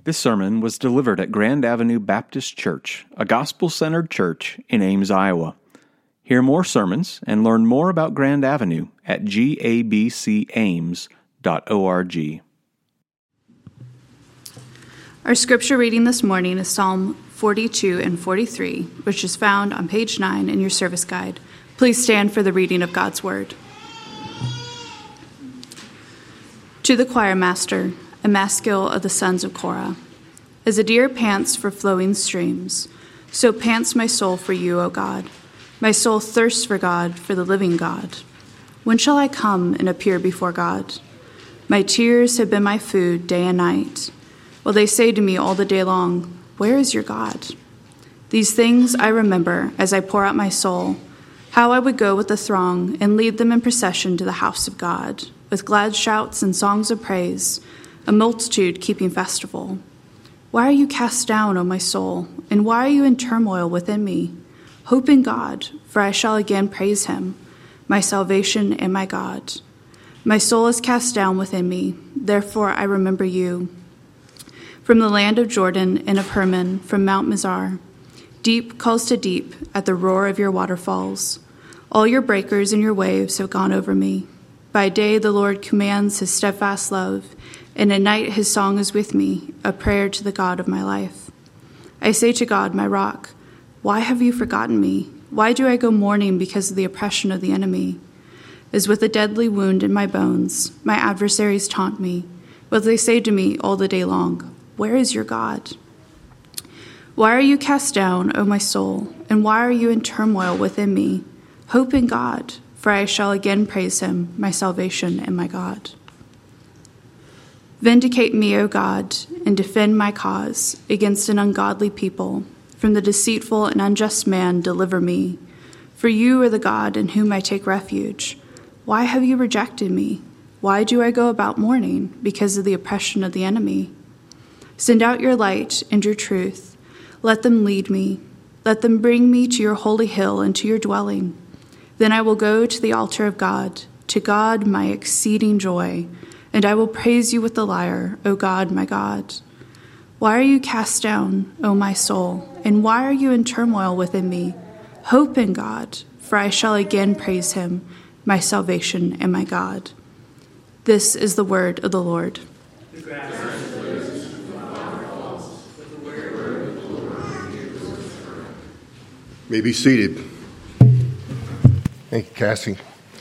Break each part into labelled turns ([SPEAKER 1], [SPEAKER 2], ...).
[SPEAKER 1] This sermon was delivered at Grand Avenue Baptist Church, a gospel-centered church in Ames, Iowa. Hear more sermons and learn more about Grand Avenue at gabcames.org.
[SPEAKER 2] Our scripture reading this morning is Psalm 42 and 43, which is found on page 9 in your service guide. Please stand for the reading of God's Word. To the choir master, a maskil of the sons of Korah. As a deer pants for flowing streams, so pants my soul for you, O God. My soul thirsts for God, for the living God. When shall I come and appear before God? My tears have been my food day and night. Well, they say to me all the day long, where is your God? These things I remember as I pour out my soul, how I would go with the throng and lead them in procession to the house of God, with glad shouts and songs of praise, a multitude keeping festival. Why are you cast down, O my soul, and why are you in turmoil within me? Hope in God, for I shall again praise him, my salvation and my God. My soul is cast down within me, therefore I remember you. From the land of Jordan and of Hermon, from Mount Mizar, deep calls to deep at the roar of your waterfalls. All your breakers and your waves have gone over me. By day the Lord commands his steadfast love, and at night his song is with me, a prayer to the God of my life. I say to God, my rock, why have you forgotten me? Why do I go mourning because of the oppression of the enemy? As with a deadly wound in my bones, my adversaries taunt me, but they say to me all the day long, where is your God? Why are you cast down, O my soul, and why are you in turmoil within me? Hope in God, for I shall again praise him, my salvation and my God. Vindicate me, O God, and defend my cause against an ungodly people. From the deceitful and unjust man deliver me. For you are the God in whom I take refuge. Why have you rejected me? Why do I go about mourning because of the oppression of the enemy? Send out your light and your truth. Let them lead me. Let them bring me to your holy hill and to your dwelling. Then I will go to the altar of God, to God my exceeding joy, and I will praise you with the lyre, O God, my God. Why are you cast down, O my soul, and why are you in turmoil within me? Hope in God, for I shall again praise him, my salvation and my God. This is the word of the Lord.
[SPEAKER 3] May be seated. Thank you, Cassie.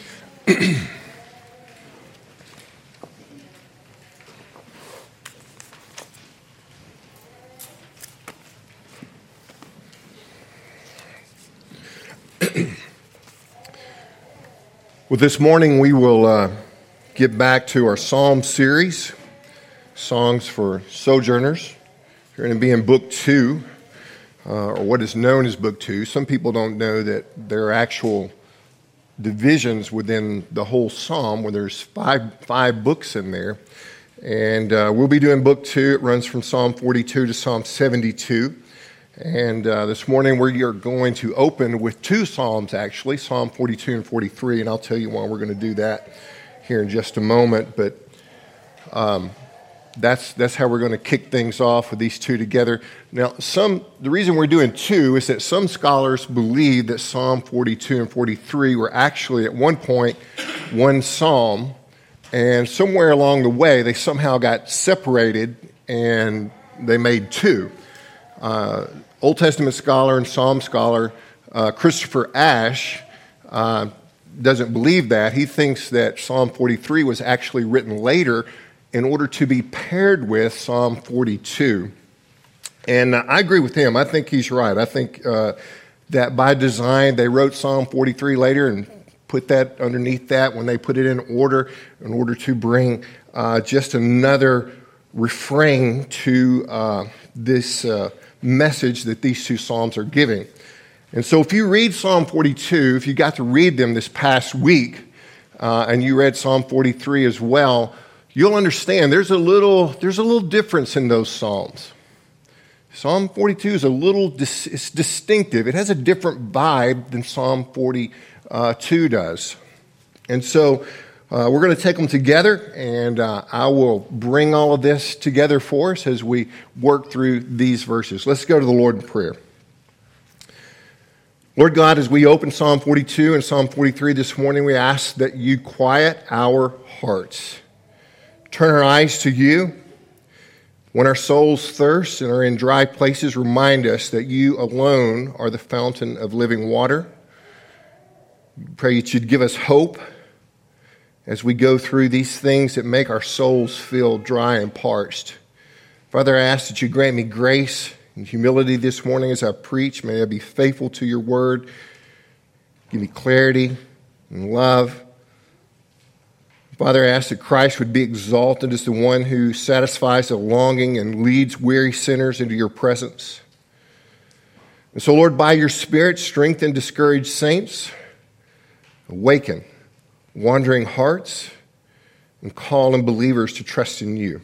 [SPEAKER 3] Well, this morning we will get back to our Psalm series, Songs for Sojourners. We're going to be in Book 2, or what is known as Book 2. Some people don't know that there are actual divisions within the whole Psalm, where there's five books in there. And we'll be doing Book 2. It runs from Psalm 42 to Psalm 72. And this morning we are going to open with two Psalms, actually, Psalm 42 and 43, and I'll tell you why we're going to do that here in just a moment. But that's how we're going to kick things off with these two together. Now, the reason we're doing two is that some scholars believe that Psalm 42 and 43 were actually at one point one psalm, and somewhere along the way they somehow got separated and they made two. Old Testament scholar and Psalm scholar Christopher Ash doesn't believe that. He thinks that Psalm 43 was actually written later in order to be paired with Psalm 42. And I agree with him. I think he's right. I think that by design they wrote Psalm 43 later and put that underneath that when they put it in order to bring just another refrain to this message that these two Psalms are giving. And so if you read Psalm 42, if you got to read them this past week, and you read Psalm 43 as well, you'll understand there's a little difference in those Psalms. Psalm 42 is it's distinctive. It has a different vibe than Psalm 42 does. And so We're going to take them together, and I will bring all of this together for us as we work through these verses. Let's go to the Lord in prayer. Lord God, as we open Psalm 42 and Psalm 43 this morning, we ask that you quiet our hearts. Turn our eyes to you. When our souls thirst and are in dry places, remind us that you alone are the fountain of living water. Pray that you'd give us hope as we go through these things that make our souls feel dry and parched. Father, I ask that you grant me grace and humility this morning as I preach. May I be faithful to your word. Give me clarity and love. Father, I ask that Christ would be exalted as the one who satisfies the longing and leads weary sinners into your presence. And so, Lord, by your Spirit, strengthen discouraged saints, awaken wandering hearts, and call in believers to trust in you.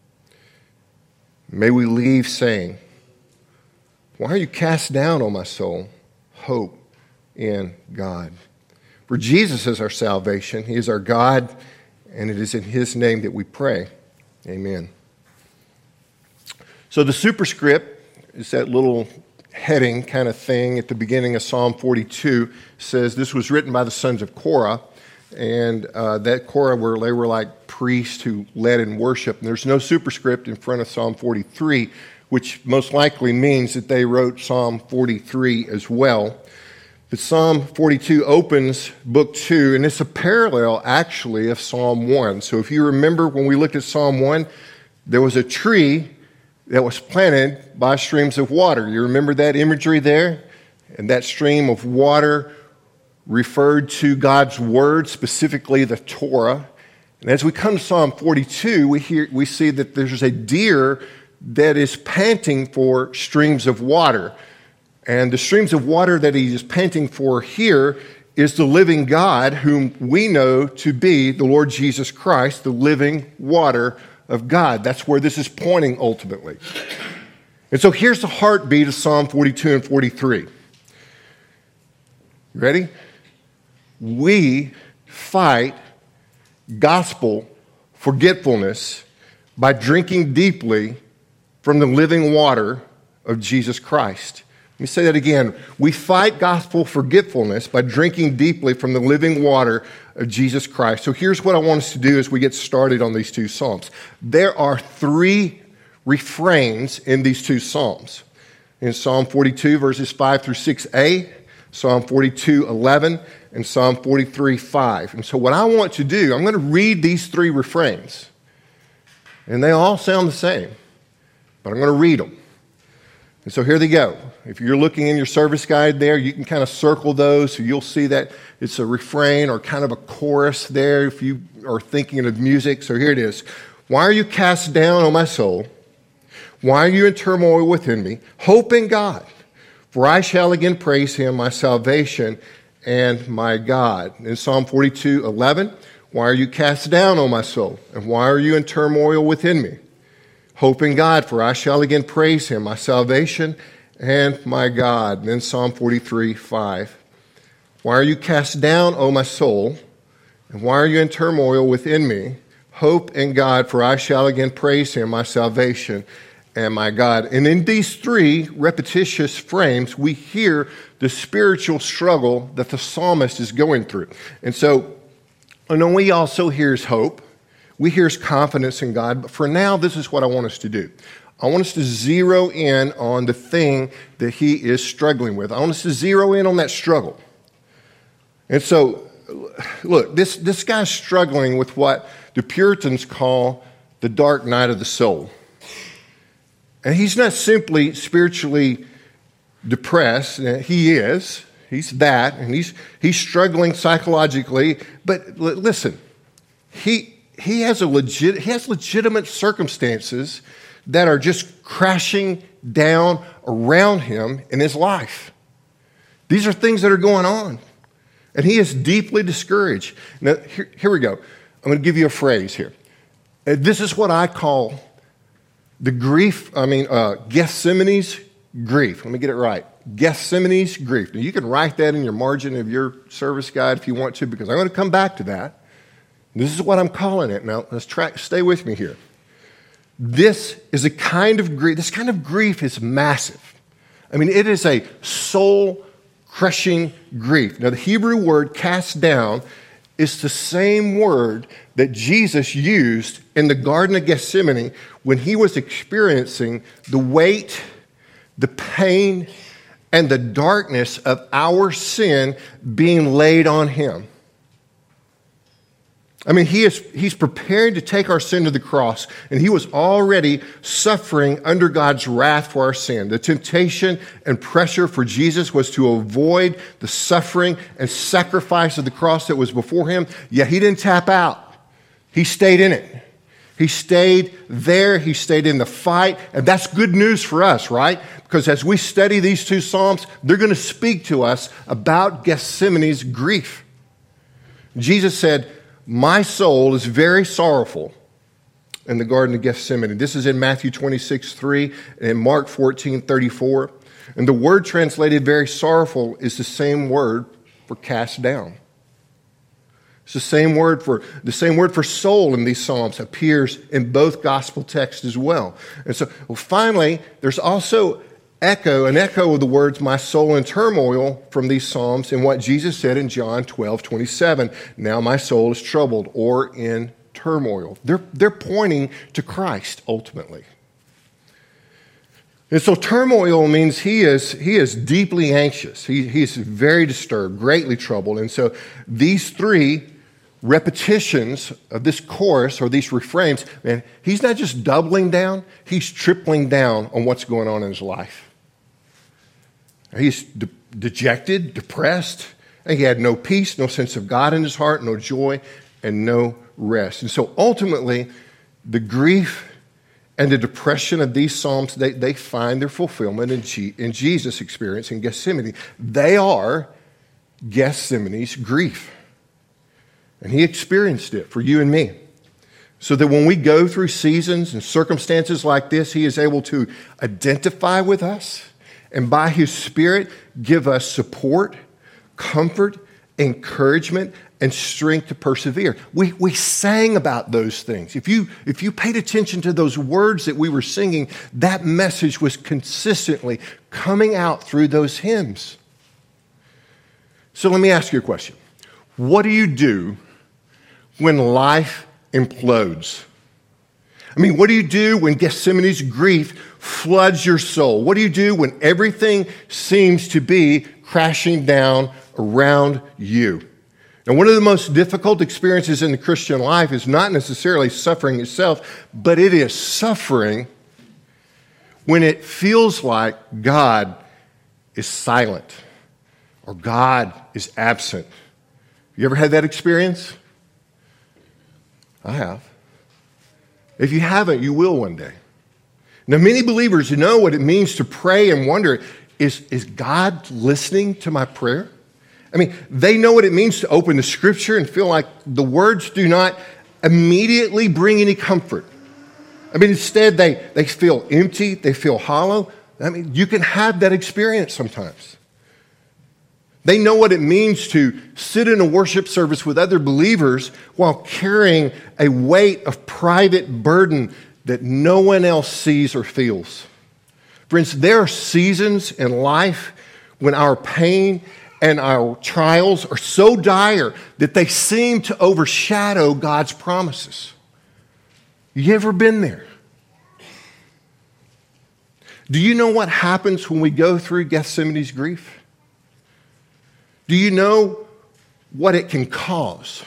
[SPEAKER 3] May we leave saying, why are you cast down, O my soul? Hope in God. For Jesus is our salvation. He is our God, and it is in his name that we pray. Amen. So the superscript is that little heading kind of thing at the beginning of Psalm 42. Says this was written by the sons of Korah. And that Korah, where they were like priests who led in worship. And there's no superscript in front of Psalm 43, which most likely means that they wrote Psalm 43 as well. But Psalm 42 opens Book 2, and it's a parallel, actually, of Psalm 1. So if you remember when we looked at Psalm 1, there was a tree that was planted by streams of water. You remember that imagery there? And that stream of water referred to God's word, specifically the Torah. And as we come to Psalm 42, we see that there's a deer that is panting for streams of water. And the streams of water that he is panting for here is the living God, whom we know to be the Lord Jesus Christ, the living water of God. That's where this is pointing ultimately. And so here's the heartbeat of Psalm 42 and 43. You ready? We fight gospel forgetfulness by drinking deeply from the living water of Jesus Christ. Let me say that again. We fight gospel forgetfulness by drinking deeply from the living water of Jesus Christ. So here's what I want us to do as we get started on these two Psalms. There are three refrains in these two Psalms. In Psalm 42, verses 5 through 6a, Psalm 42:11, and Psalm 43:5. And so what I want to do, I'm going to read these three refrains. And they all sound the same, but I'm going to read them. And so here they go. If you're looking in your service guide there, you can kind of circle those, so you'll see that it's a refrain or kind of a chorus there if you are thinking of music. So here it is. Why are you cast down, O my soul? Why are you in turmoil within me? Hope in God. For I shall again praise him, my salvation and my God. In Psalm 42:11, why are you cast down, O my soul? And why are you in turmoil within me? Hope in God, for I shall again praise him, my salvation and my God. And then Psalm 43:5, why are you cast down, O my soul? And why are you in turmoil within me? Hope in God, for I shall again praise him, my salvation and my God. And in these three repetitious frames, we hear the spiritual struggle that the psalmist is going through. And so, and then we also hear his hope. We hear his confidence in God. But for now, this is what I want us to do. I want us to zero in on the thing that he is struggling with. I want us to zero in on that struggle. And so, look, this guy's struggling with what the Puritans call the dark night of the soul. And he's not simply spiritually depressed. He is. He's that. And he's struggling psychologically. But listen, he has legitimate circumstances that are just crashing down around him in his life. These are things that are going on. And he is deeply discouraged. Now, here we go. I'm going to give you a phrase here. This is what I call the Gethsemane's grief. Let me get it right. Gethsemane's grief. Now, you can write that in your margin of your service guide if you want to, because I'm going to come back to that. This is what I'm calling it. Now, stay with me here. This is a kind of grief. This kind of grief is massive. I mean, it is a soul-crushing grief. Now, the Hebrew word cast down is the same word that Jesus used in the Garden of Gethsemane when he was experiencing the weight, the pain, and the darkness of our sin being laid on him. I mean, he's prepared to take our sin to the cross, and he was already suffering under God's wrath for our sin. The temptation and pressure for Jesus was to avoid the suffering and sacrifice of the cross that was before him, yet he didn't tap out. He stayed in it. He stayed there. He stayed in the fight, and that's good news for us, right? Because as we study these two Psalms, they're going to speak to us about Gethsemane's grief. Jesus said, "My soul is very sorrowful," in the Garden of Gethsemane. This is in Matthew 26:3 and Mark 14:34. And the word translated very sorrowful is the same word for cast down. It's the same word for soul in these Psalms appears in both gospel texts as well. And so finally, there's also an echo of the words, "my soul in turmoil," from these Psalms in what Jesus said in John 12:27. "Now my soul is troubled," or in turmoil. They're pointing to Christ ultimately. And so turmoil means he is deeply anxious. He's very disturbed, greatly troubled. And so these three repetitions of this chorus or these refrains, man, he's not just doubling down, he's tripling down on what's going on in his life. He's dejected, depressed, and he had no peace, no sense of God in his heart, no joy, and no rest. And so ultimately, the grief and the depression of these Psalms, they find their fulfillment in Jesus' experience in Gethsemane. They are Gethsemane's grief. And he experienced it for you and me. So that when we go through seasons and circumstances like this, he is able to identify with us and by his Spirit give us support, comfort, encouragement, and strength to persevere. We sang about those things. If you paid attention to those words that we were singing, that message was consistently coming out through those hymns. So let me ask you a question. What do you do when life implodes? I mean, what do you do when Gethsemane's grief floods your soul? What do you do when everything seems to be crashing down around you? Now, one of the most difficult experiences in the Christian life is not necessarily suffering itself, but it is suffering when it feels like God is silent or God is absent. You ever had that experience? I have. If you haven't, you will one day. Now, many believers know what it means to pray and wonder, is God listening to my prayer? I mean, they know what it means to open the Scripture and feel like the words do not immediately bring any comfort. I mean, instead, they feel empty, they feel hollow. I mean, you can have that experience sometimes. They know what it means to sit in a worship service with other believers while carrying a weight of private burden that no one else sees or feels. Friends, there are seasons in life when our pain and our trials are so dire that they seem to overshadow God's promises. You ever been there? Do you know what happens when we go through Gethsemane's grief? Do you know what it can cause?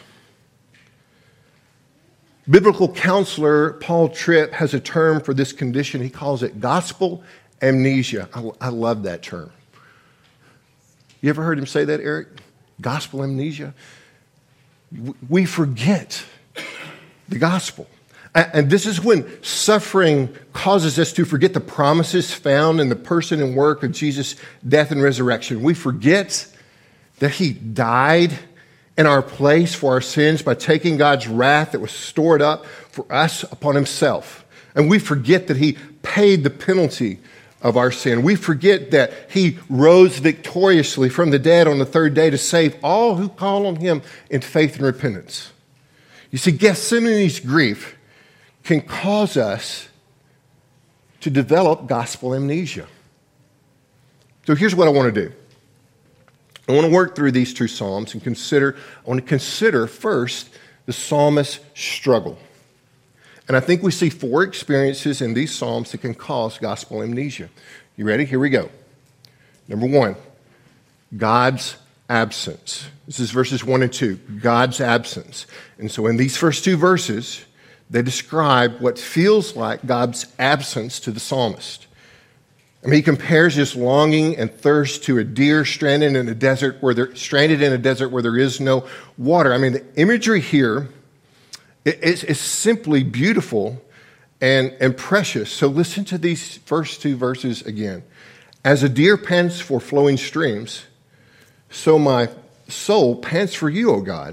[SPEAKER 3] Biblical counselor Paul Tripp has a term for this condition. He calls it gospel amnesia. I love that term. You ever heard him say that, Eric? Gospel amnesia? We forget the gospel. And this is when suffering causes us to forget the promises found in the person and work of Jesus' death and resurrection. We forget that he died in our place for our sins by taking God's wrath that was stored up for us upon himself. And we forget that he paid the penalty of our sin. We forget that he rose victoriously from the dead on the third day to save all who call on him in faith and repentance. You see, Gethsemane's grief can cause us to develop gospel amnesia. So here's what I want to do. I want to work through these two Psalms and I want to consider first the psalmist's struggle. And I think we see 4 experiences in these Psalms that can cause gospel amnesia. You ready? Here we go. Number 1, God's absence. This is verses 1 and 2, God's absence. And so in these first 2 verses, they describe what feels like God's absence to the psalmist. I mean, he compares his longing and thirst to a deer stranded in a desert where there is no water. I mean, the imagery here is simply beautiful and precious. So listen to these first 2 verses again. As a deer pants for flowing streams, so my soul pants for you, O God.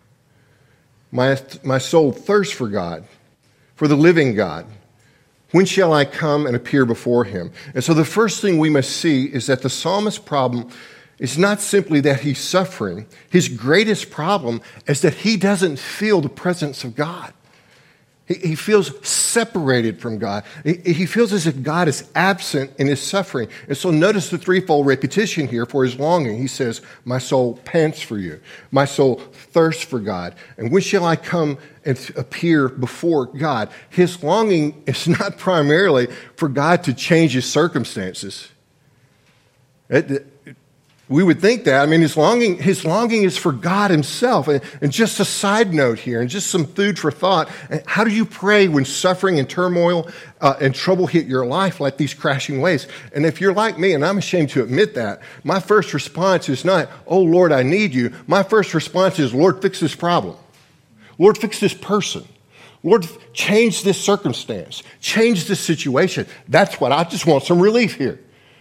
[SPEAKER 3] My soul thirsts for God, for the living God. When shall I come and appear before him? And so the first thing we must see is that the psalmist's problem is not simply that he's suffering. His greatest problem is that he doesn't feel the presence of God. He feels separated from God. He feels as if God is absent in his suffering. And so notice the threefold repetition here for his longing. He says, my soul pants for you. My soul thirsts for God. And when shall I come and appear before God? His longing is not primarily for God to change his circumstances. We would think that. I mean, his longing is for God himself. And just a side note here, and just some food for thought. How do you pray when suffering and turmoil and trouble hit your life like these crashing waves? And if you're like me, and I'm ashamed to admit that, my first response is not, oh, Lord, I need you. My first response is, Lord, fix this problem. Lord, fix this person. Lord, change this circumstance. Change this situation. That's what I just want some relief here.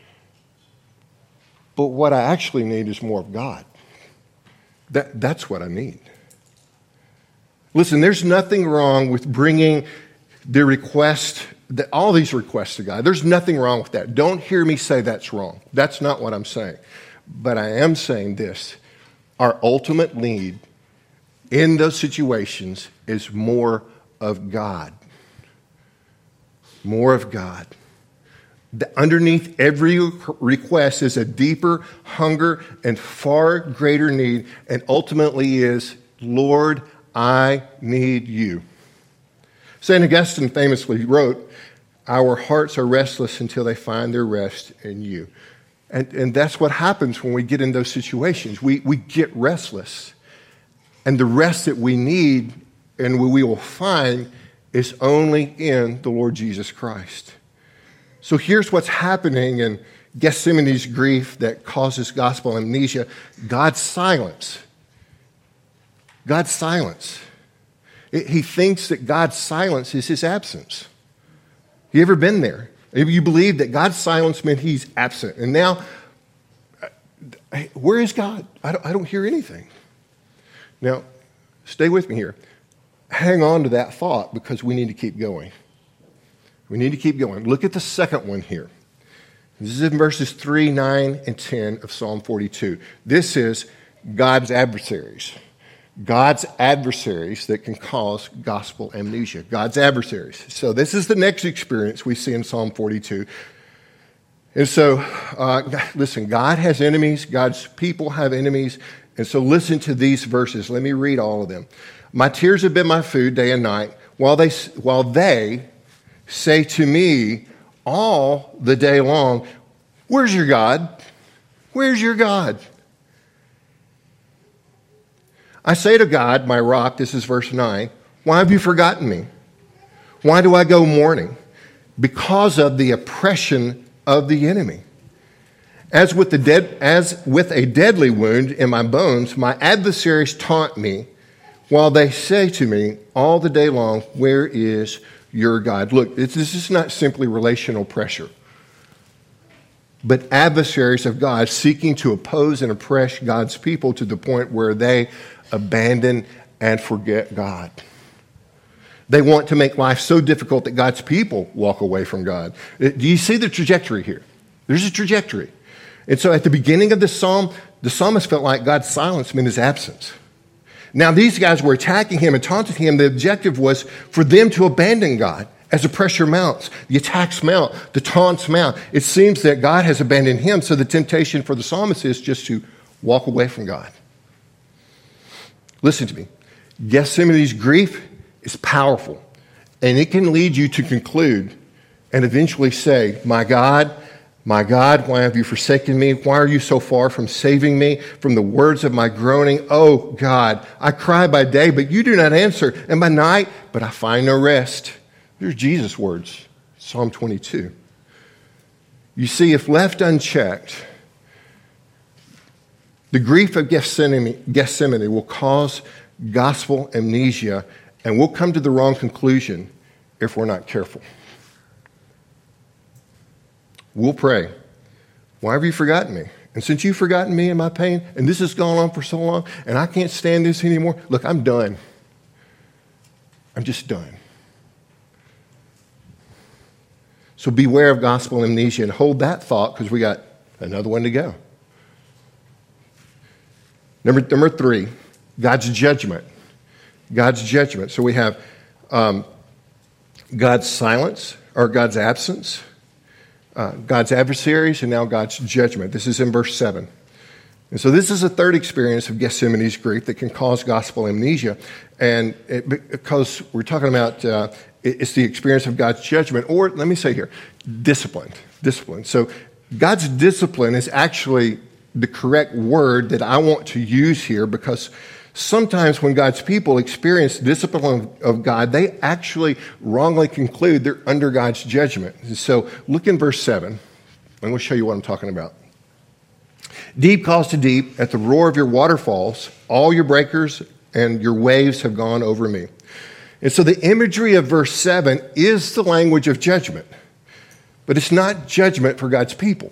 [SPEAKER 3] But what I actually need is more of God. That's what I need. Listen, there's nothing wrong with bringing the request, all these requests to God. There's nothing wrong with that. Don't hear me say that's wrong. That's not what I'm saying. But I am saying this. Our ultimate need in those situations is more of God. More of God. Underneath every request is a deeper hunger and far greater need, and ultimately is, Lord, I need you. St. Augustine famously wrote, our hearts are restless until they find their rest in you. And that's what happens when we get in those situations. We get restless. And the rest that we need and we will find is only in the Lord Jesus Christ. So here's what's happening in Gethsemane's grief that causes gospel amnesia. God's silence. God's silence. He thinks that God's silence is his absence. You ever been there? Maybe you believe that God's silence meant he's absent. And now, where is God? I don't hear anything. Now, stay with me here. Hang on to that thought because we need to keep going. We need to keep going. Look at the second one here. This is in verses 3, 9, and 10 of Psalm 42. This is God's adversaries. God's adversaries that can cause gospel amnesia. God's adversaries. So this is the next experience we see in Psalm 42. And so, listen, God has enemies. God's people have enemies. And so listen to these verses. Let me read all of them. My tears have been my food day and night, while they say to me all the day long, where's your God? Where's your God? I say to God, my rock, this is verse 9, why have you forgotten me? Why do I go mourning? Because of the oppression of the enemy. As with a deadly wound in my bones, my adversaries taunt me, while they say to me all the day long, where is your God? Look, this is not simply relational pressure, but adversaries of God seeking to oppose and oppress God's people to the point where they abandon and forget God. They want to make life so difficult that God's people walk away from God. Do you see the trajectory here? There's a trajectory. And so at the beginning of this psalm, the psalmist felt like God's silence meant his absence. Now, these guys were attacking him and taunting him. The objective was for them to abandon God. As the pressure mounts, the attacks mount, the taunts mount, it seems that God has abandoned him, so the temptation for the psalmist is just to walk away from God. Listen to me. Gethsemane's grief is powerful, and it can lead you to conclude and eventually say, my God, why have you forsaken me? Why are you so far from saving me from the words of my groaning? Oh, God, I cry by day, but you do not answer, and by night, but I find no rest. There's Jesus' words, Psalm 22. You see, if left unchecked, the grief of Gethsemane will cause gospel amnesia, and we'll come to the wrong conclusion if we're not careful. We'll pray, why have you forgotten me? And since you've forgotten me and my pain, and this has gone on for so long, and I can't stand this anymore, look, I'm done. I'm just done. So beware of gospel amnesia and hold that thought because we got another one to go. Number 3, God's judgment. God's judgment. So we have God's silence or God's absence, God's adversaries, and now God's judgment. This is in verse 7. And so this is a third experience of Gethsemane's grief that can cause gospel amnesia. And because we're talking about it's the experience of God's judgment, or let me say here, discipline. So God's discipline is actually the correct word that I want to use here, because sometimes when God's people experience discipline of God, they actually wrongly conclude they're under God's judgment. So look in verse 7, and we'll show you what I'm talking about. Deep calls to deep at the roar of your waterfalls. All your breakers and your waves have gone over me. And so the imagery of verse 7 is the language of judgment, but it's not judgment for God's people.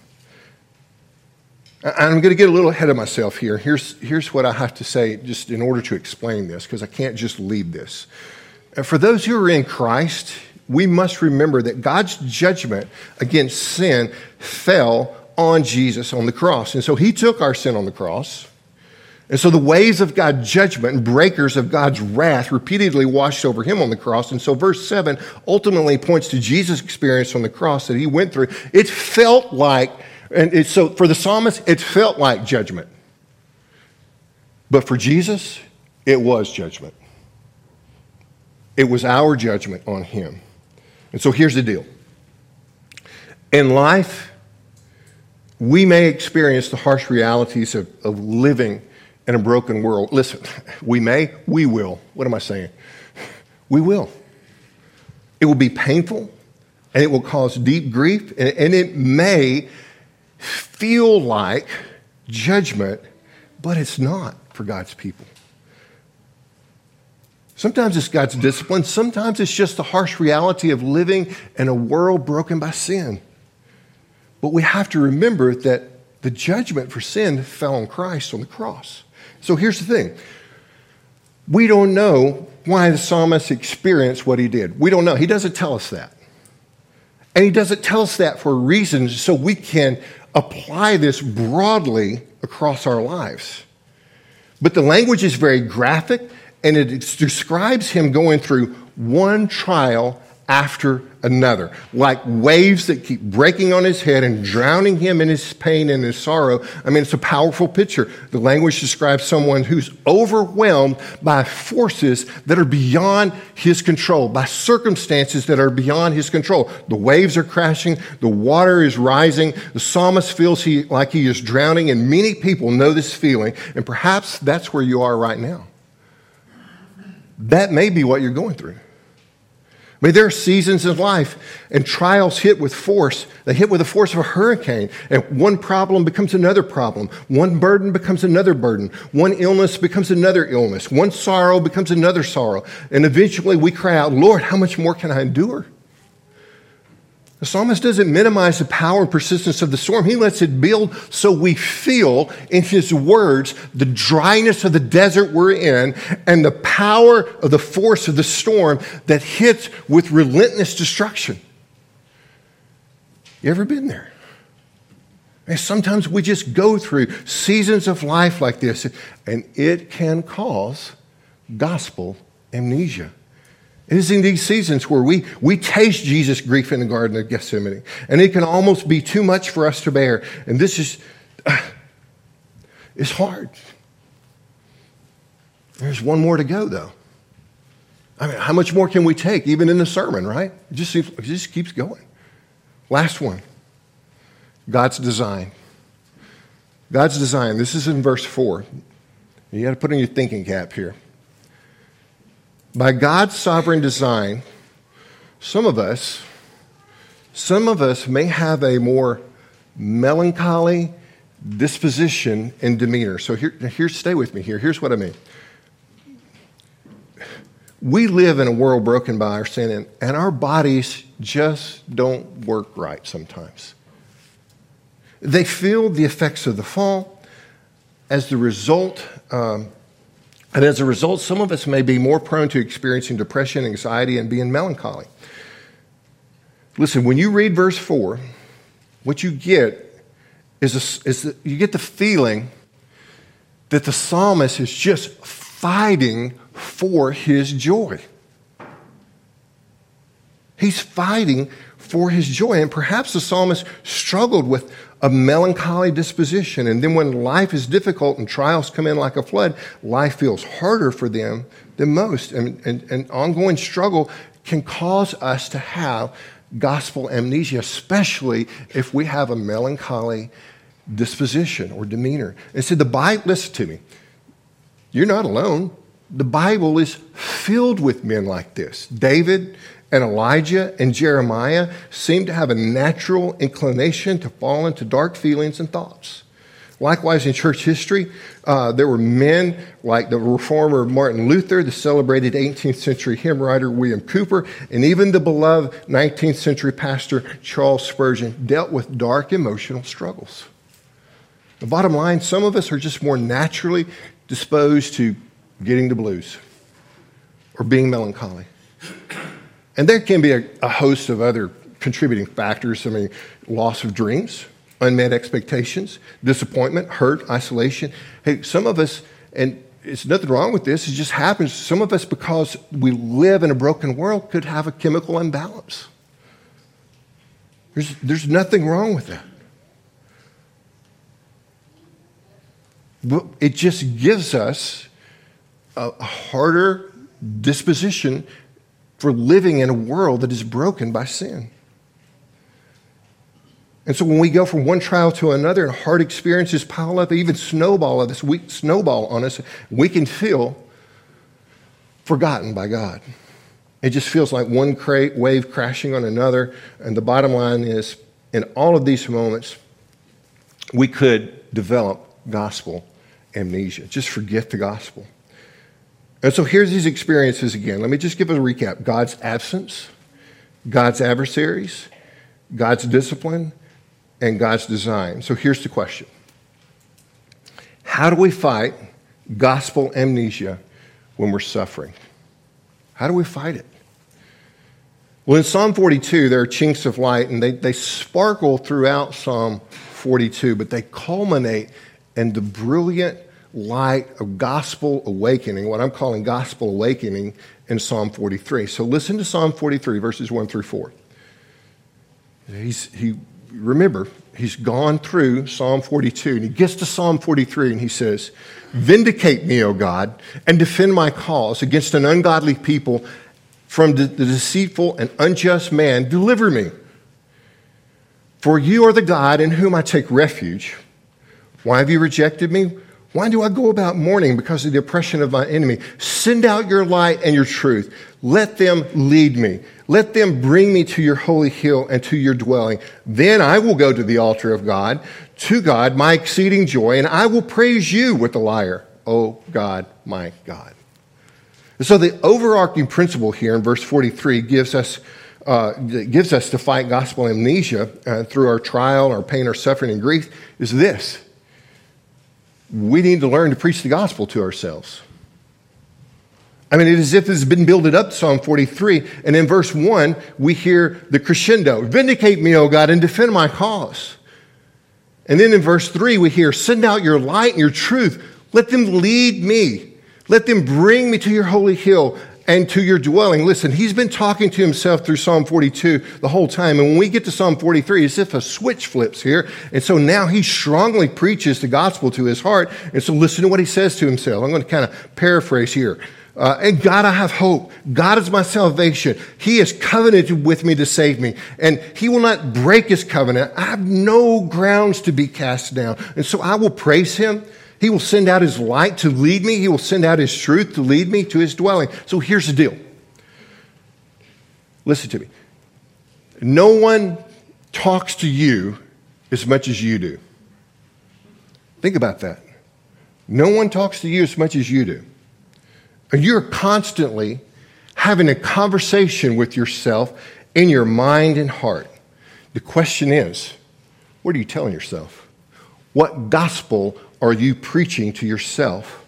[SPEAKER 3] I'm going to get a little ahead of myself here. Here's what I have to say just in order to explain this, because I can't just leave this. For those who are in Christ, we must remember that God's judgment against sin fell on Jesus on the cross. And so he took our sin on the cross. And so the waves of God's judgment and breakers of God's wrath repeatedly washed over him on the cross. And so verse 7 ultimately points to Jesus' experience on the cross that he went through. It felt like, so for the psalmist, it felt like judgment. But for Jesus, it was judgment. It was our judgment on him. And so here's the deal. In life, we may experience the harsh realities of living in a broken world. Listen, we will. What am I saying? We will. It will be painful, and it will cause deep grief, and it may feel like judgment, but it's not for God's people. Sometimes it's God's discipline. Sometimes it's just the harsh reality of living in a world broken by sin. But we have to remember that the judgment for sin fell on Christ on the cross. So here's the thing. We don't know why the psalmist experienced what he did. We don't know. He doesn't tell us that. And he doesn't tell us that for a reason so we can apply this broadly across our lives. But the language is very graphic, and it describes him going through one trial after another, like waves that keep breaking on his head and drowning him in his pain and his sorrow. I mean, it's a powerful picture. The language describes someone who's overwhelmed by forces that are beyond his control, by circumstances that are beyond his control. The waves are crashing, the water is rising, the psalmist feels like he is drowning, and many people know this feeling, and perhaps that's where you are right now. That may be what you're going through. I mean, there are seasons in life and trials hit with force. They hit with the force of a hurricane, and one problem becomes another problem. One burden becomes another burden. One illness becomes another illness. One sorrow becomes another sorrow. And eventually we cry out, Lord, how much more can I endure? The psalmist doesn't minimize the power and persistence of the storm. He lets it build so we feel, in his words, the dryness of the desert we're in and the power of the force of the storm that hits with relentless destruction. You ever been there? And sometimes we just go through seasons of life like this, and it can cause gospel amnesia. It is in these seasons where we taste Jesus' grief in the Garden of Gethsemane, and it can almost be too much for us to bear. And this is, it's hard. There's one more to go, though. I mean, how much more can we take, even in the sermon, right? It just keeps going. Last one. God's design. God's design. This is in verse 4. You got to put on your thinking cap here. By God's sovereign design, some of us may have a more melancholy disposition and demeanor. So here, stay with me here. Here's what I mean. We live in a world broken by our sin, and our bodies just don't work right sometimes. They feel the effects of the fall. As a result, some of us may be more prone to experiencing depression, anxiety, and being melancholy. Listen, when you read verse 4, what you get you get the feeling that the psalmist is just fighting for his joy. He's fighting for his joy. And perhaps the psalmist struggled with a melancholy disposition. And then when life is difficult and trials come in like a flood, life feels harder for them than most. And ongoing struggle can cause us to have gospel amnesia, especially if we have a melancholy disposition or demeanor. And so listen to me. You're not alone. The Bible is filled with men like this. David and Elijah and Jeremiah seem to have a natural inclination to fall into dark feelings and thoughts. Likewise, in church history, there were men like the reformer Martin Luther, the celebrated 18th century hymn writer William Cowper, and even the beloved 19th century pastor Charles Spurgeon dealt with dark emotional struggles. The bottom line, some of us are just more naturally disposed to getting the blues or being melancholy. And there can be a host of other contributing factors. I mean, loss of dreams, unmet expectations, disappointment, hurt, isolation. Hey, some of us, and it's nothing wrong with this, it just happens. Some of us, because we live in a broken world, could have a chemical imbalance. There's nothing wrong with that. But it just gives us a harder disposition for living in a world that is broken by sin. And so when we go from one trial to another and hard experiences pile up, even snowball on us, we can feel forgotten by God. It just feels like one wave crashing on another. And the bottom line is, in all of these moments, we could develop gospel amnesia. Just forget the gospel. And so here's these experiences again. Let me just give a recap. God's absence, God's adversaries, God's discipline, and God's design. So here's the question. How do we fight gospel amnesia when we're suffering? How do we fight it? Well, in Psalm 42, there are chinks of light, and they sparkle throughout Psalm 42, but they culminate in the brilliant light of gospel awakening, what I'm calling gospel awakening in Psalm 43. So listen to Psalm 43, verses 1 through 4. Remember, he's gone through Psalm 42, and he gets to Psalm 43, and he says, "Vindicate me, O God, and defend my cause against an ungodly people. From the deceitful and unjust man, deliver me. For you are the God in whom I take refuge. Why have you rejected me? Why do I go about mourning because of the oppression of my enemy? Send out your light and your truth. Let them lead me. Let them bring me to your holy hill and to your dwelling. Then I will go to the altar of God, to God, my exceeding joy, and I will praise you with the lyre, O God, my God." And so the overarching principle here in verse 43 gives us to fight gospel amnesia through our trial, our pain, our suffering, and grief is this. We need to learn to preach the gospel to ourselves. I mean, it is as if it's been builded up to Psalm 43, and in verse 1, we hear the crescendo. "Vindicate me, O God, and defend my cause." And then in verse 3, we hear, send out your light and your truth. Let them lead me. Let them bring me to your holy hill and to your dwelling. Listen, he's been talking to himself through Psalm 42 the whole time. And when we get to Psalm 43, it's as if a switch flips here. And so now he strongly preaches the gospel to his heart. And so listen to what he says to himself. I'm going to kind of paraphrase here. And God, I have hope. God is my salvation. He has covenanted with me to save me. And he will not break his covenant. I have no grounds to be cast down. And so I will praise him. He will send out his light to lead me. He will send out his truth to lead me to his dwelling. So here's the deal. Listen to me. No one talks to you as much as you do. Think about that. No one talks to you as much as you do. And you're constantly having a conversation with yourself in your mind and heart. The question is, what are you telling yourself? What gospel are you preaching to yourself?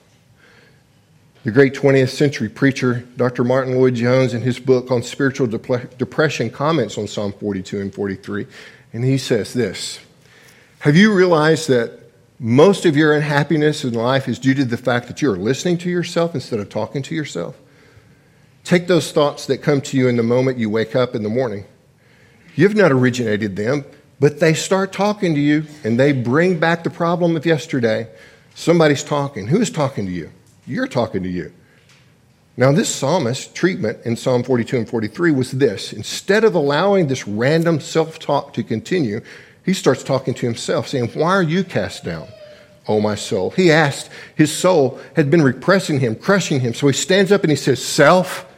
[SPEAKER 3] The great 20th century preacher, Dr. Martin Lloyd-Jones, in his book on spiritual depression, comments on Psalm 42 and 43, and he says this, have you realized that most of your unhappiness in life is due to the fact that you're listening to yourself instead of talking to yourself? Take those thoughts that come to you in the moment you wake up in the morning. You've not originated them, but they start talking to you, and they bring back the problem of yesterday. Somebody's talking. Who is talking to you? You're talking to you. Now, this psalmist's treatment in Psalm 42 and 43 was this. Instead of allowing this random self-talk to continue, he starts talking to himself, saying, why are you cast down, O my soul? He asked, his soul had been repressing him, crushing him. So he stands up and he says, self,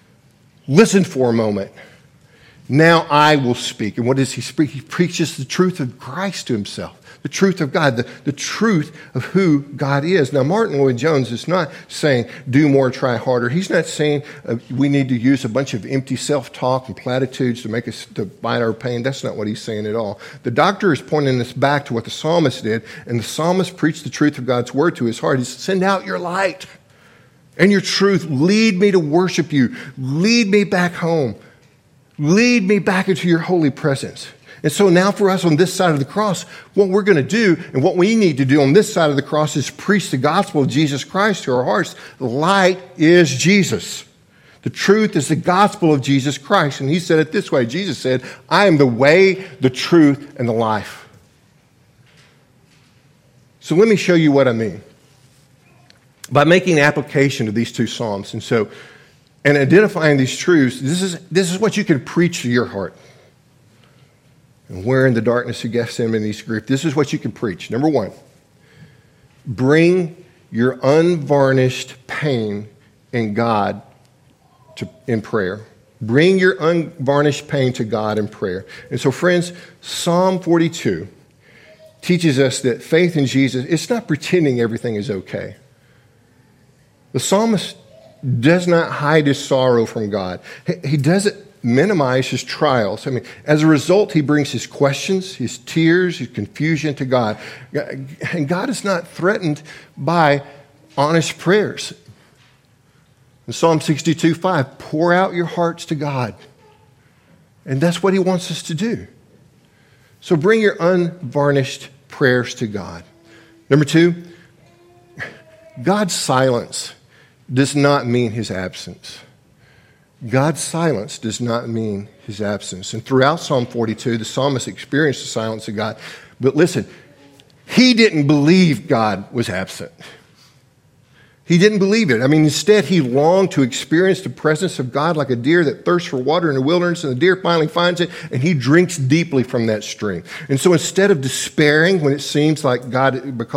[SPEAKER 3] listen for a moment. Now I will speak. And what does he speak? He preaches the truth of Christ to himself, the truth of God, the truth of who God is. Now, Martin Lloyd-Jones is not saying do more, try harder. He's not saying we need to use a bunch of empty self-talk and platitudes to make us to bite our pain. That's not what he's saying at all. The doctor is pointing us back to what the psalmist did, and the psalmist preached the truth of God's word to his heart. He said, send out your light and your truth. Lead me to worship you. Lead me back home. Lead me back into your holy presence. And so now for us on this side of the cross, what we're going to do and what we need to do on this side of the cross is preach the gospel of Jesus Christ to our hearts. The light is Jesus. The truth is the gospel of Jesus Christ. And he said it this way. Jesus said, I am the way, the truth, and the life. So let me show you what I mean. By making application to these two Psalms. And identifying these truths, this is what you can preach to your heart. And where in the darkness of Gethsemane's grief, this is what you can preach. Number one, bring your unvarnished pain in God in prayer. Bring your unvarnished pain to God in prayer. And so, friends, Psalm 42 teaches us that faith in Jesus, it's not pretending everything is okay. The psalmist does not hide his sorrow from God. He doesn't minimize his trials. As a result, he brings his questions, his tears, his confusion to God. And God is not threatened by honest prayers. In Psalm 62:5, pour out your hearts to God. And that's what he wants us to do. So bring your unvarnished prayers to God. Number two, God's silence does not mean his absence. God's silence does not mean his absence. And throughout Psalm 42, the psalmist experienced the silence of God. But listen, he didn't believe God was absent. He didn't believe it. Instead, he longed to experience the presence of God like a deer that thirsts for water in the wilderness, and the deer finally finds it, and he drinks deeply from that stream. And so instead of despairing when it seems like God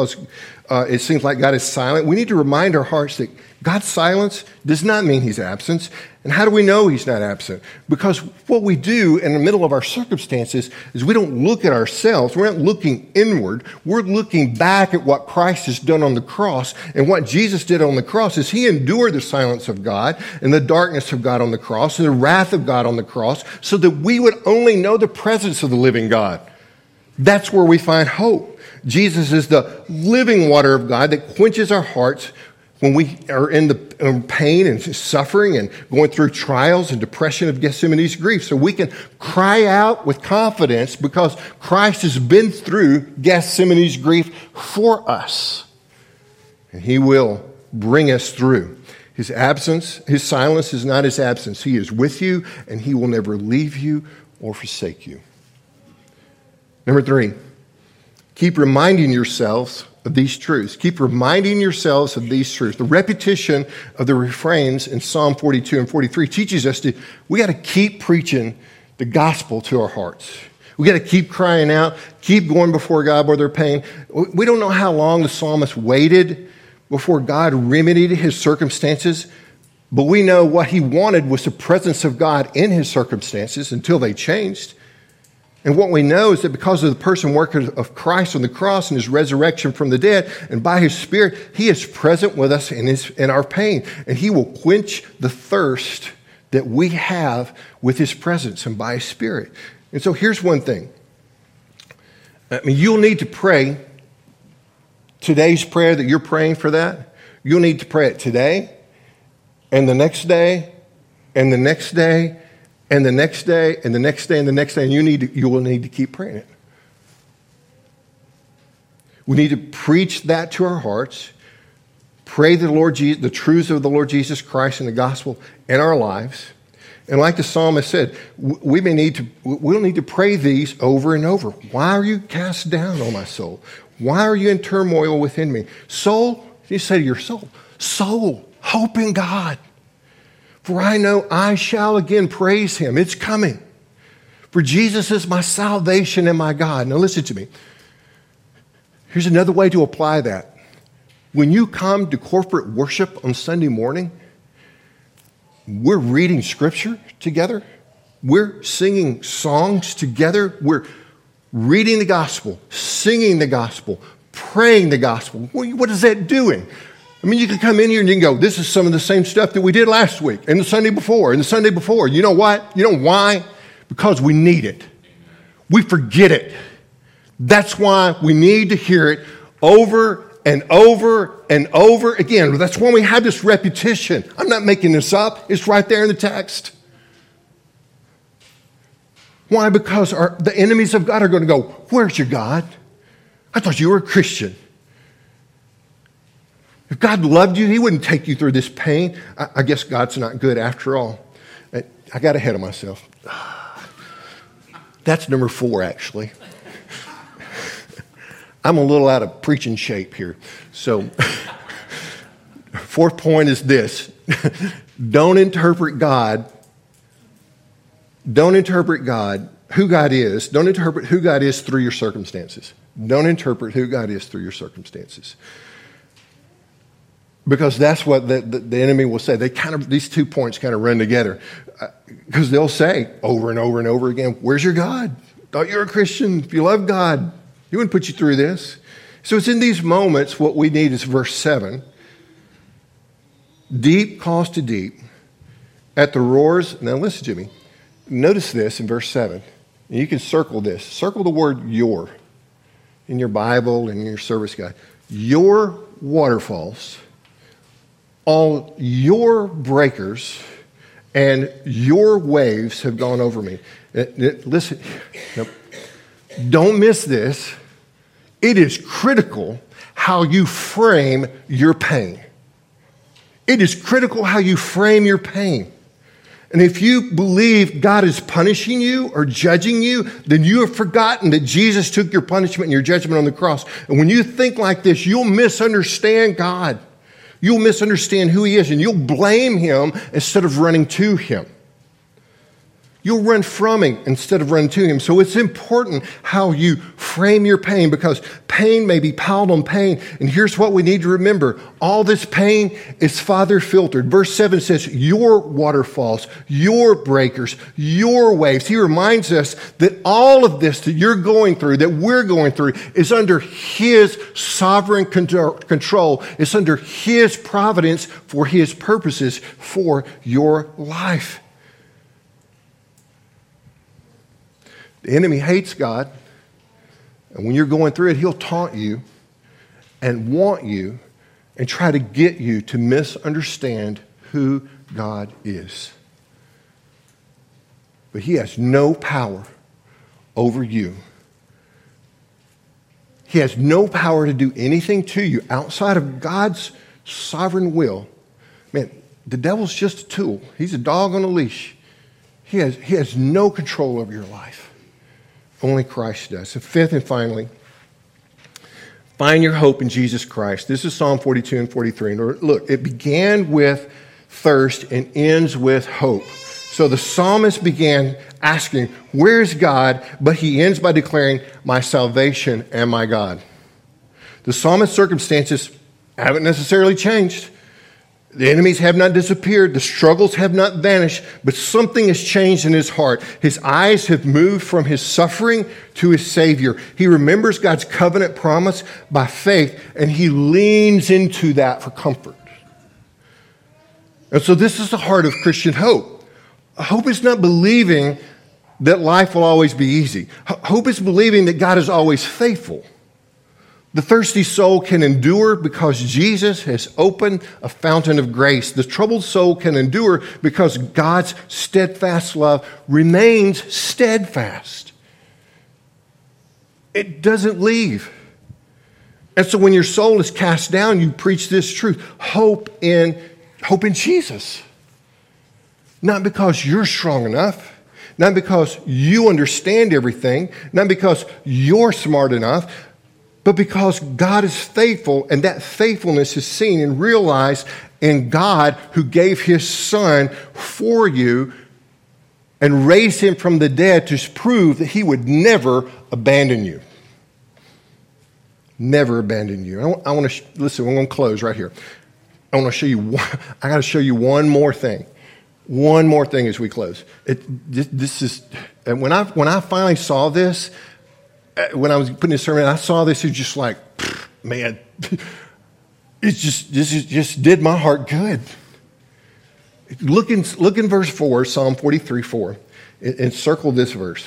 [SPEAKER 3] is silent, we need to remind our hearts that God's silence does not mean he's absent. And how do we know he's not absent? Because what we do in the middle of our circumstances is we don't look at ourselves. We're not looking inward. We're looking back at what Christ has done on the cross. And what Jesus did on the cross is he endured the silence of God and the darkness of God on the cross and the wrath of God on the cross so that we would only know the presence of the living God. That's where we find hope. Jesus is the living water of God that quenches our hearts when we are in pain and suffering and going through trials and depression of Gethsemane's grief. So we can cry out with confidence because Christ has been through Gethsemane's grief for us. And he will bring us through. His silence is not his absence. He is with you, and he will never leave you or forsake you. Number 3, keep reminding yourselves of these truths. Keep reminding yourselves of these truths. The repetition of the refrains in Psalm 42 and 43 teaches us that we got to keep preaching the gospel to our hearts. We got to keep crying out, keep going before God with our pain. We don't know how long the psalmist waited before God remedied his circumstances, but we know what he wanted was the presence of God in his circumstances until they changed. And what we know is that because of the person work of Christ on the cross and his resurrection from the dead, and by his Spirit, he is present with us in our pain. And he will quench the thirst that we have with his presence and by his Spirit. And so here's one thing. You'll need to pray today's prayer that you're praying for that. You'll need to pray it today, and the next day, and the next day, and the next day, and the next day, and the next day, and you will need to keep praying it. We need to preach that to our hearts, pray the truths of the Lord Jesus Christ and the gospel in our lives. And like the psalmist said, we'll need to pray these over and over. Why are you cast down, O my soul? Why are you in turmoil within me? Soul, you say to your soul, hope in God. For I know I shall again praise him. It's coming. For Jesus is my salvation and my God. Now listen to me. Here's another way to apply that. When you come to corporate worship on Sunday morning, we're reading scripture together. We're singing songs together. We're reading the gospel, singing the gospel, praying the gospel. What is that doing? You can come in here and you can go, this is some of the same stuff that we did last week and the Sunday before and the Sunday before. You know what? You know why? Because we need it. We forget it. That's why we need to hear it over and over and over again. That's why we have this repetition. I'm not making this up. It's right there in the text. Why? Because the enemies of God are going to go, where's your God? I thought you were a Christian. If God loved you, he wouldn't take you through this pain. I guess God's not good after all. I got ahead of myself. That's number 4, actually. I'm a little out of preaching shape here. So, 4th point is this. Don't interpret God, who God is. Don't interpret who God is through your circumstances. Don't interpret who God is through your circumstances. Because that's what the enemy will say. These 2 points kind of run together. Because they'll say over and over and over again, where's your God? Thought you were a Christian. If you love God, he wouldn't put you through this. So it's in these moments what we need is verse 7. Deep calls to deep at the roars. Now listen to me. Notice this in verse 7. And you can circle this. Circle the word your in your Bible and in your service guide. Your waterfalls, all your breakers and your waves have gone over me. Listen, don't miss this. It is critical how you frame your pain. It is critical how you frame your pain. And if you believe God is punishing you or judging you, then you have forgotten that Jesus took your punishment and your judgment on the cross. And when you think like this, you'll misunderstand God. You'll misunderstand who he is, and you'll blame him instead of running to him. You'll run from him instead of running to him. So it's important how you frame your pain, because pain may be piled on pain. And here's what we need to remember. All this pain is Father filtered. Verse 7 says, your waterfalls, your breakers, your waves. He reminds us that all of this that you're going through, that we're going through, is under his sovereign control. It's under his providence for his purposes for your life. The enemy hates God, and when you're going through it, he'll taunt you and want you and try to get you to misunderstand who God is. But he has no power over you. He has no power to do anything to you outside of God's sovereign will. Man, the devil's just a tool. He's a dog on a leash. He has no control over your life. Only Christ does. And fifth and finally, find your hope in Jesus Christ. This is Psalm 42 and 43. And look, it began with thirst and ends with hope. So the psalmist began asking, where's God? But he ends by declaring, my salvation and my God. The psalmist's circumstances haven't necessarily changed. The enemies have not disappeared. The struggles have not vanished. But something has changed in his heart. His eyes have moved from his suffering to his Savior. He remembers God's covenant promise by faith, and he leans into that for comfort. And so this is the heart of Christian hope. Hope is not believing that life will always be easy. Hope is believing that God is always faithful. The thirsty soul can endure because Jesus has opened a fountain of grace. The troubled soul can endure because God's steadfast love remains steadfast. It doesn't leave. And so when your soul is cast down, you preach this truth. Hope in Jesus. Not because you're strong enough, not because you understand everything, not because you're smart enough, but because God is faithful, and that faithfulness is seen and realized in God who gave his Son for you and raised him from the dead to prove that he would never abandon you. Never abandon you. I want to listen, I'm going to close right here. I want to show you, I got to show you one more thing. One more thing as we close. This is, when I finally saw this, when I was putting this sermon, I saw this, it's just like, man, this just did my heart good. Look in verse 4, Psalm 43, 4, and circle this verse.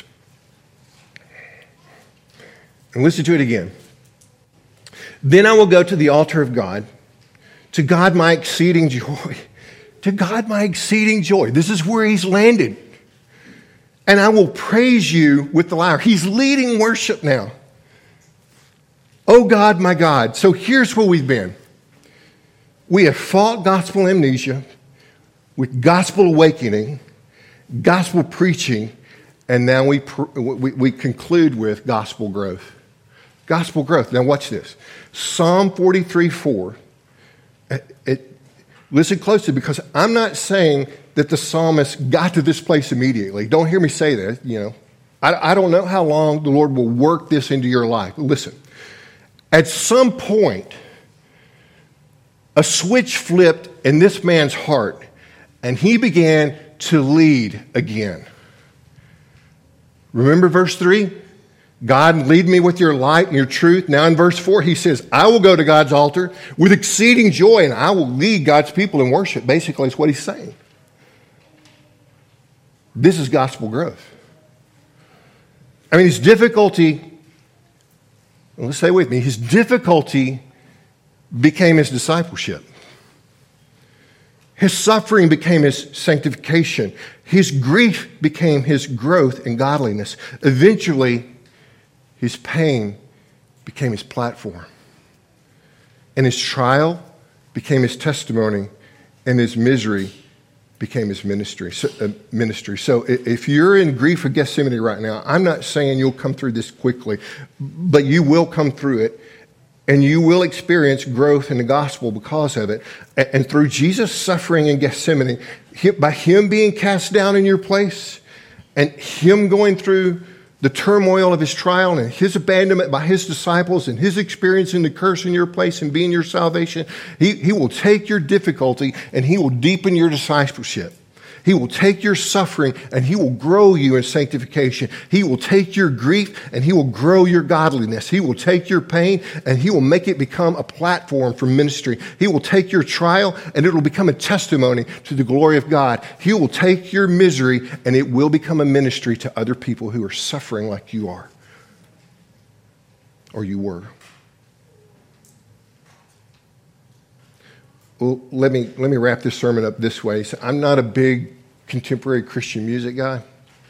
[SPEAKER 3] And listen to it again. Then I will go to the altar of God, to God my exceeding joy. To God my exceeding joy. This is where he's landed. And I will praise you with the lyre. He's leading worship now. Oh God, my God. So here's where we've been. We have fought gospel amnesia with gospel awakening, gospel preaching, and now we conclude with gospel growth. Gospel growth. Now watch this. Psalm 43, 4. Listen closely, because I'm not saying that the psalmist got to this place immediately. Don't hear me say that, I don't know how long the Lord will work this into your life. Listen, at some point, a switch flipped in this man's heart, and he began to lead again. Remember verse 3? God, lead me with your light and your truth. Now in verse 4, he says, I will go to God's altar with exceeding joy, and I will lead God's people in worship. Basically, it's what he's saying. This is gospel growth. I mean, his difficulty, let's say with me, his difficulty became his discipleship. His suffering became his sanctification. His grief became his growth in godliness. Eventually, his pain became his platform. And his trial became his testimony, and his misery became his ministry. So if you're in grief of Gethsemane right now, I'm not saying you'll come through this quickly, but you will come through it, and you will experience growth in the gospel because of it. And through Jesus' suffering in Gethsemane, by him being cast down in your place, and him going through the turmoil of his trial and his abandonment by his disciples and his experiencing the curse in your place and being your salvation, he will take your difficulty and he will deepen your discipleship. He will take your suffering and he will grow you in sanctification. He will take your grief and he will grow your godliness. He will take your pain and he will make it become a platform for ministry. He will take your trial and it will become a testimony to the glory of God. He will take your misery and it will become a ministry to other people who are suffering like you are or you were. Well, let me wrap this sermon up this way. So I'm not a big contemporary Christian music guy.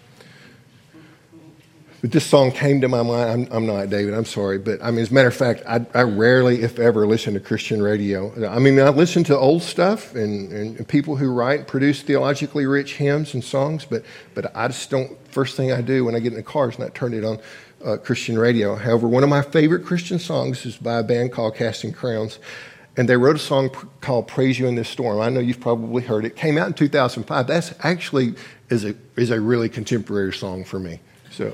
[SPEAKER 3] But this song came to my mind. I'm not, David, I'm sorry. But I mean, as a matter of fact, I rarely, if ever, listen to Christian radio. I mean, I listen to old stuff and people who write, produce theologically rich hymns and songs, but I just don't, first thing I do when I get in the car is not turn it on Christian radio. However, one of my favorite Christian songs is by a band called Casting Crowns. And they wrote a song called Praise You in This Storm. I know you've probably heard it. It came out in 2005. That's actually is a really contemporary song for me. So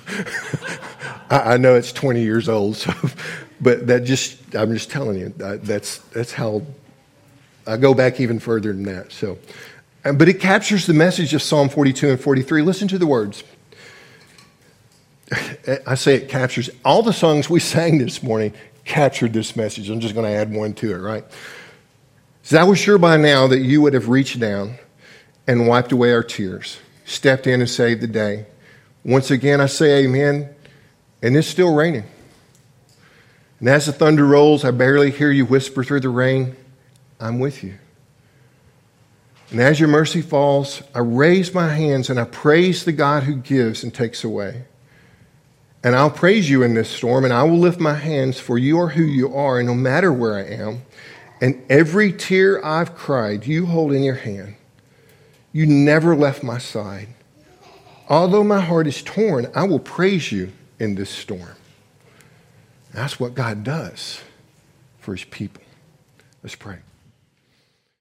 [SPEAKER 3] I know it's 20 years old, but I'm just telling you, that's how I go back even further than that. So, but it captures the message of Psalm 42 and 43. Listen to the words. I say it captures. All the songs we sang this morning captured this message. I'm just going to add one to it, right? So I was sure by now that you would have reached down and wiped away our tears, stepped in and saved the day. Once again, I say amen, and it's still raining. And as the thunder rolls, I barely hear you whisper through the rain, I'm with you. And as your mercy falls, I raise my hands and I praise the God who gives and takes away. And I'll praise you in this storm, and I will lift my hands, for you are who you are, and no matter where I am, and every tear I've cried, you hold in your hand. You never left my side. Although my heart is torn, I will praise you in this storm. That's what God does for his people. Let's pray.